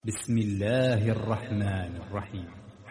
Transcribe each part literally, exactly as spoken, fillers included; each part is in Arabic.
بسم الله الرحمن الرحيم.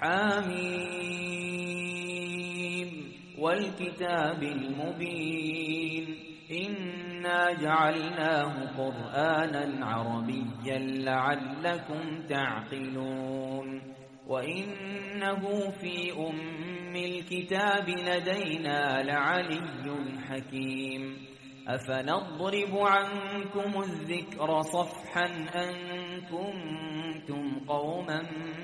حميم والكتاب المبين إنا جعلناه قرآنا عربيا لعلكم تعقلون وإنه في أم الكتاب لدينا لعلي حكيم أفنضرب عنكم الذكر صفحا أن كنتم قوما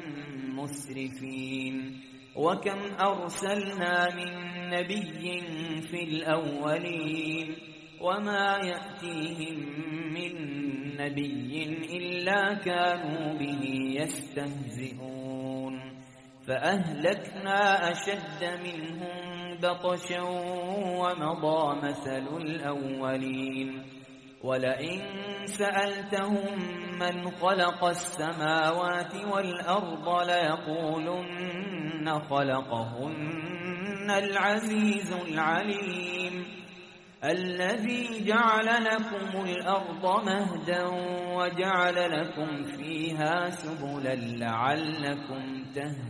مسرفين وكم أرسلنا من نبي في الأولين وما يأتيهم من نبي إلا كانوا به يستهزئون فأهلكنا أشد منهم بطشا ومضى مثل الأولين ولئن سألتهم من خلق السماوات والأرض ليقولن خلقهن العزيز العليم الذي جعل لكم الأرض مهدا وجعل لكم فيها سبلا لعلكم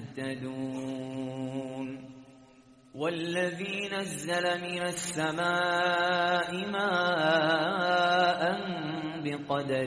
تهتدون والذي نزل من السماء ماء بقدر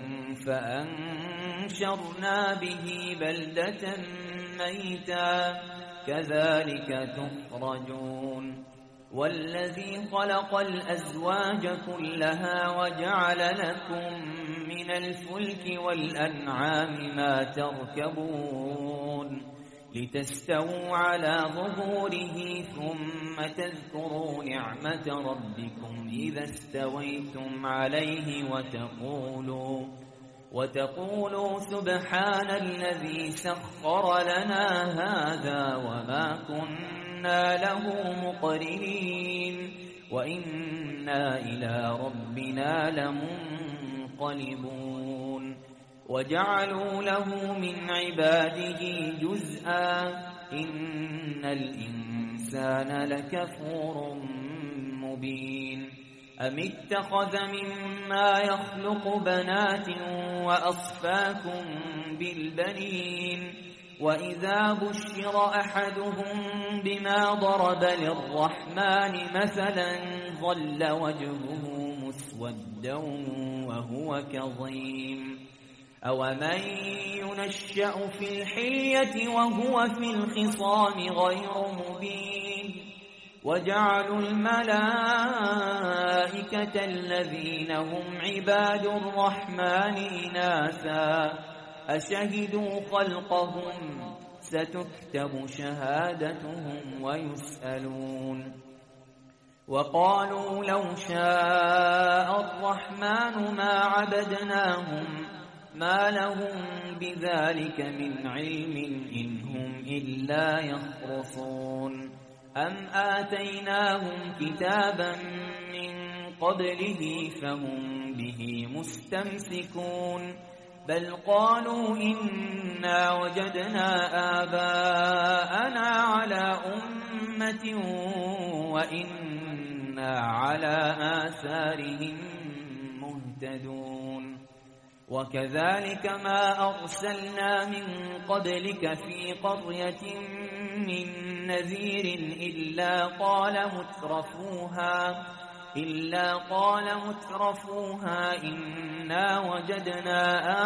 فأنشرنا به بلدة ميتا كذلك تخرجون والذي خلق الأزواج كلها وجعل لكم من الفلك والأنعام ما تركبون لتستووا على ظهوره ثم تذكروا نعمة ربكم إذا استويتم عليه وتقولوا وتقولوا سبحان الذي سخر لنا هذا وما كنا له مقرنين وإنا إلى ربنا لمنقلبون وجعلوا له من عباده جزءا إن الإنسان لكفور مبين أم اتخذ مما يخلق بنات وأصفاكم بالبنين وإذا بشر أحدهم بما ضرب للرحمن مثلا ظل وجهه مسودا وهو كظيم أومن ينشأ في الحلية وهو في الخصام غير مبين وجعلوا الملائكة الذين هم عباد الرحمن إناثا أشهدوا خلقهم ستكتب شهادتهم ويسألون وقالوا لو شاء الرحمن ما عبدناهم ما لهم بذلك من علم إن هم إلا يخرصون أم آتيناهم كتابا من قبله فهم به مستمسكون بل قالوا إنا وجدنا آباءنا على أمة وإنا على آثارهم مهتدون وكذلك ما أرسلنا من قبلك في قرية من نذير إلا قال مترفوها إلا قال مترفوها إنا وجدنا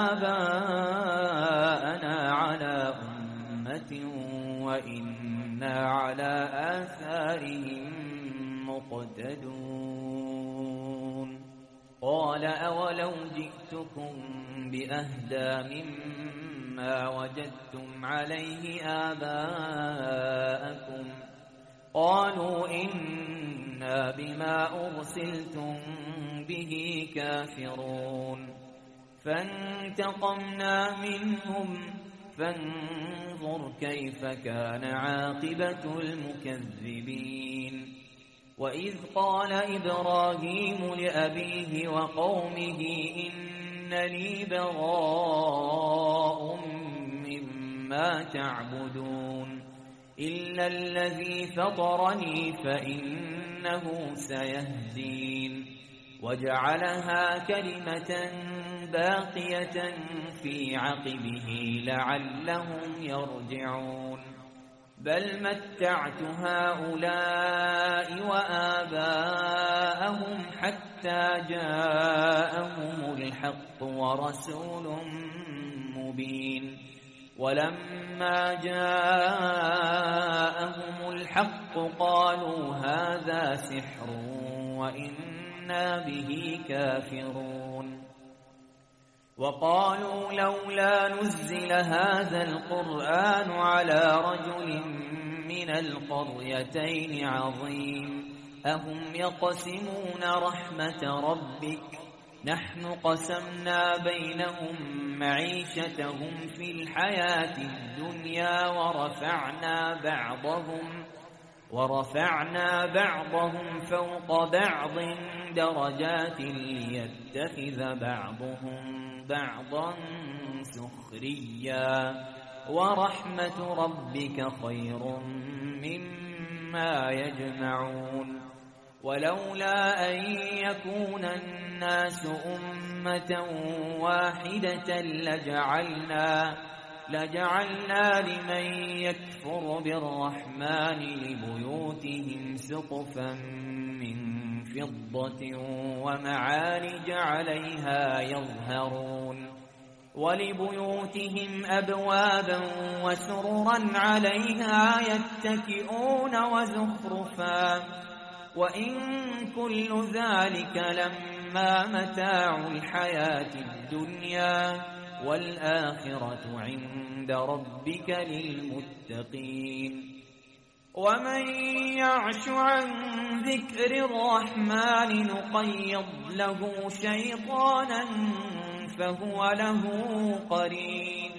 آباءنا على أمة وإنا على آثارهم مقتدون قال أولو جئتكم بأهدى مما وجدتم عليه آباءكم قالوا إنا بما أرسلتم به كافرون فانتقمنا منهم فانظر كيف كان عاقبة المكذبين وإذ قال إبراهيم لأبيه وقومه إنني براء مما تعبدون إلا الذي فطرني فإنه سيهدين وجعلها كلمة باقية في عقبه لعلهم يرجعون بل متعت هؤلاء وآباءهم حتى جاءهم الحق ورسول مبين ولما جاءهم الحق قالوا هذا سحر وإنا به كافرون وقالوا لولا نزل هذا القرآن على رجل من القريتين عظيم أهم يقسمون رحمة ربك نحن قسمنا بينهم معيشتهم في الحياة الدنيا ورفعنا بعضهم ورفعنا بعضهم فوق بعض درجات ليتخذ بعضهم بعضا سخريا ورحمة ربك خير مما يجمعون ولولا أن يكون الناس أمة واحدة لجعلنا لجعلنا لمن يكفر بالرحمن لبيوتهم سقفا من فضة ومعارج عليها يظهرون ولبيوتهم أبوابا وسررا عليها يتكئون وزخرفا وإن كل ذلك لما متاع الحياة الدنيا والآخرة عند ربك للمتقين ومن يعش عن ذكر الرحمن نقيض له شيطانا فهو له قرين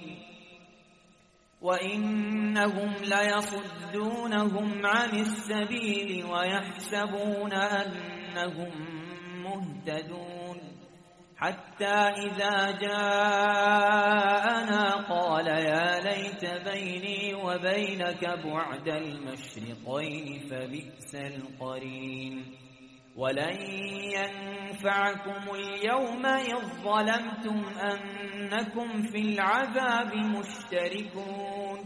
وإنهم ليصدونهم عن السبيل ويحسبون أنهم مهتدون حتى إذا جاءنا قال يا ليت بيني وبينك بعد المشرقين فبئس القرين ولن ينفعكم اليوم إذ ظلمتم أنكم في العذاب مشتركون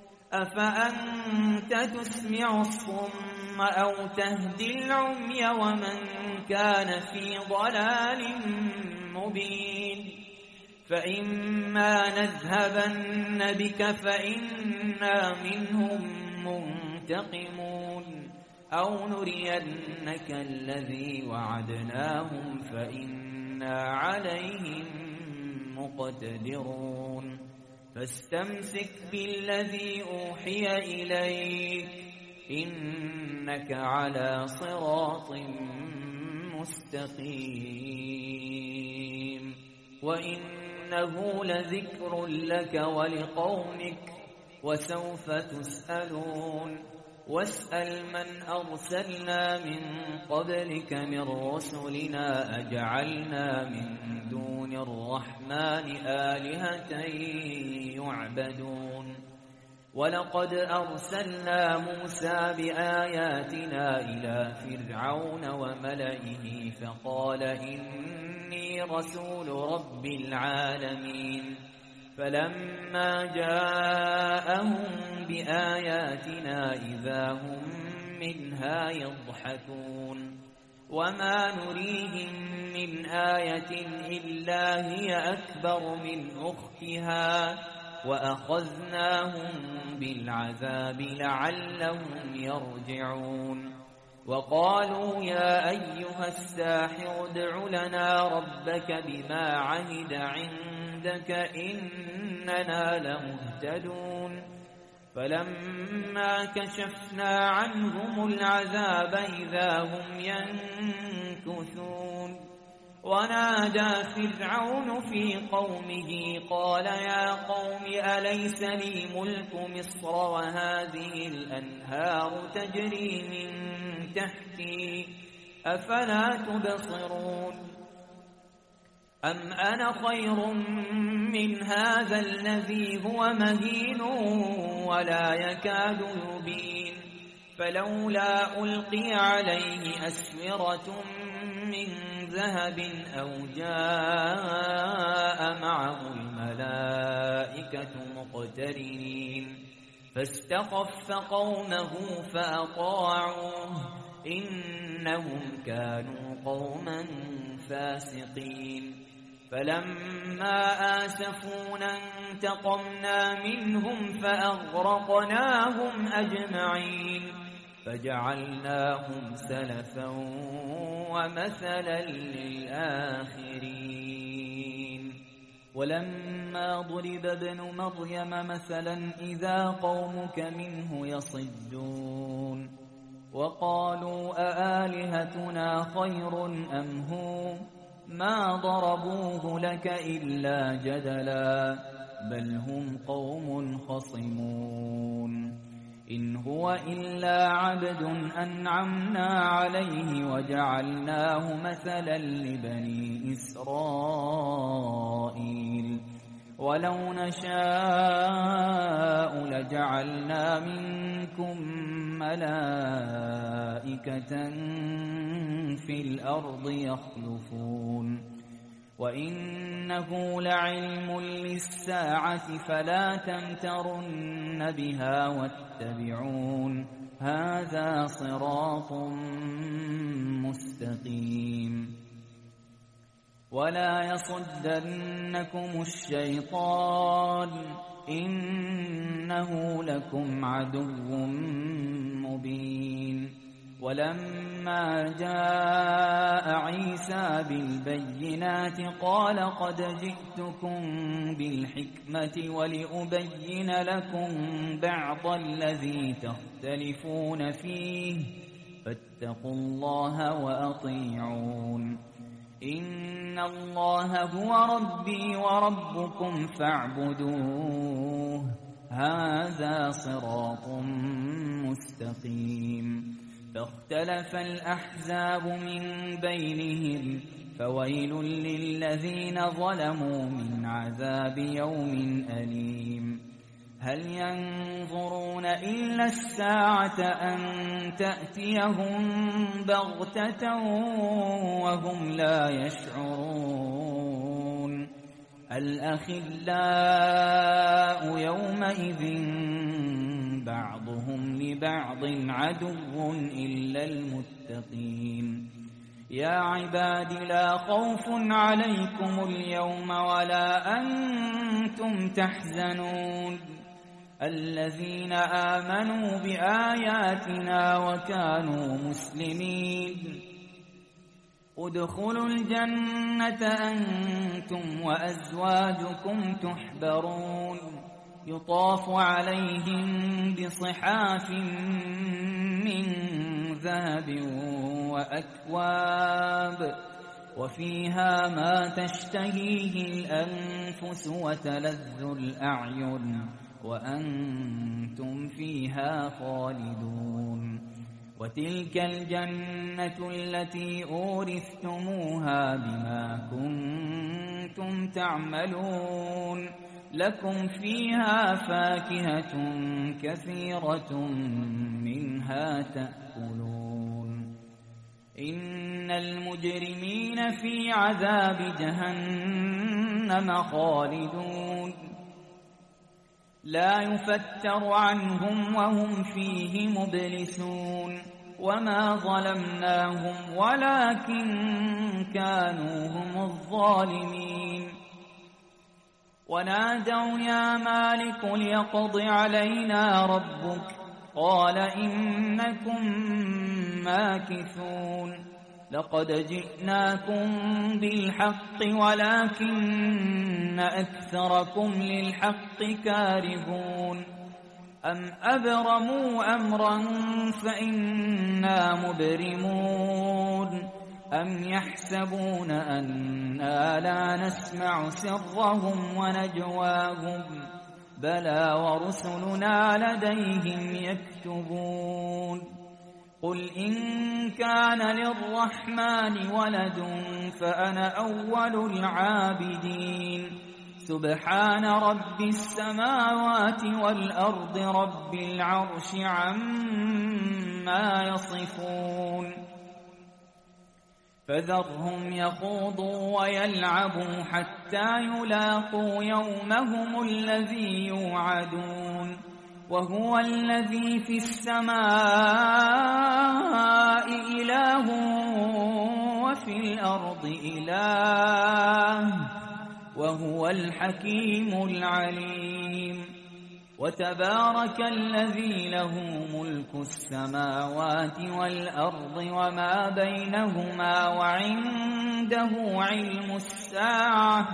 أفأنت تسمع الصم أو تهدي العمي ومن كان في ضلال مبين فإما نذهبن بك فإنا منهم منتقمون أو نرينك الذي وعدناهم فإنا عليهم مقتدرون فاستمسك بالذي أوحي إليك إنك على صراط مستقيم وإنه لذكر لك ولقومك وسوف تسألون واسأل من أرسلنا من قبلك من رسلنا أجعلنا من دون الرحمن آلهة يعبدون ولقد أرسلنا موسى بآياتنا إلى فرعون وملئه فقال إني رسول رب العالمين فلما جاءهم بآياتنا إذا هم منها يضحكون وما نريهم من آية إلا هي أكبر من أختها وأخذناهم بالعذاب لعلهم يرجعون وقالوا يا أيها الساحر ادع لنا ربك بما عهد عندك إننا لمهتدون فلما كشفنا عنهم العذاب إذا هم ينكثون ونادى فرعون في قومه قال يا قوم أليس لي ملك مصر وهذه الأنهار تجري من تحتي أفلا تبصرون أم أنا خير من هذا الذي هو مهين ولا يكاد يبين فلولا ألقي عليه أسورة من ذهب أو جاء معه الملائكة مقترنين فاستخف قومه فأطاعوه إنهم كانوا قوما فاسقين فلما آسفونا انتقمنا منهم فأغرقناهم أجمعين فجعلناهم سلفا ومثلا للآخرين ولما ضرب ابن مريم مثلا إذا قومك منه يصدون وقالوا أآلهتنا خير أم هو ما ضربوه لك إلا جدلا بل هم قوم خصمون إن هو إلا عبد أنعمنا عليه وجعلناه مثلا لبني إسرائيل ولو نشاء لجعلنا منكم ملائكة في الأرض يخلفون وإنه لعلم للساعة فلا تمترن بها واتبعون هذا صراط مستقيم ولا يصدنكم الشيطان إنه لكم عدو مبين ولما جاء عيسى بالبينات قال قد جئتكم بالحكمة ولأبين لكم بعض الذي تختلفون فيه فاتقوا الله وأطيعون إن الله هو ربي وربكم فاعبدوه هذا صراط مستقيم فاختلف الأحزاب من بينهم فويل للذين ظلموا من عذاب يوم أليم هل ينظرون إلا الساعة أن تأتيهم بغتة وهم لا يشعرون الأخلاء يومئذ بعضهم لبعض عدو إلا المتقين يا عباد لا خوف عليكم اليوم ولا أنتم تحزنون الذين آمنوا بآياتنا وكانوا مسلمين ادخلوا الجنة أنتم وأزواجكم تحبرون يطاف عليهم بصحاف من ذهب وأكواب وفيها ما تشتهيه الأنفس وتلذ الأعين وأنتم فيها خالدون وتلك الجنة التي أورثتموها بما كنتم تعملون لكم فيها فاكهة كثيرة منها تأكلون إن المجرمين في عذاب جهنم خالدون لا يفتر عنهم وهم فيه مبلسون وما ظلمناهم ولكن كانوا هم الظالمين ونادوا يا مالك ليقض علينا ربك قال إنكم ماكثون لقد جئناكم بالحق ولكن أكثركم للحق كارهون أم أبرموا أمرا فإنا مبرمون أم يحسبون أنا لا نسمع سرهم ونجواهم بلى ورسلنا لديهم يكتبون قل إن كان للرحمن ولد فأنا أول العابدين سبحان رب السماوات والأرض رب العرش عما يصفون فذرهم يخوضوا ويلعبوا حتى يلاقوا يومهم الذي يوعدون وهو الذي في السماء إله وفي الأرض إله وهو الحكيم العليم وتبارك الذي له ملك السماوات والأرض وما بينهما وعنده علم الساعة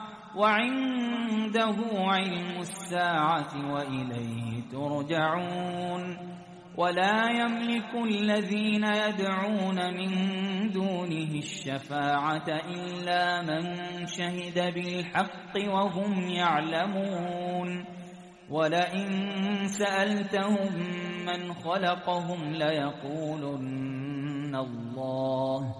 وعنده علم الساعة وإليه ترجعون ولا يملك الذين يدعون من دونه الشفاعة إلا من شهد بالحق وهم يعلمون ولئن سألتهم من خلقهم ليقولن الله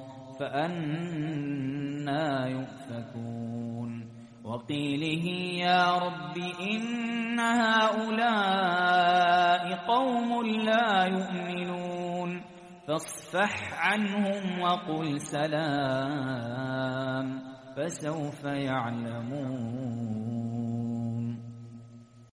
فأنى يؤفكون وقيله يا رب إن هؤلاء قوم لا يؤمنون فاصفح عنهم وقل سلام فسوف يعلمون.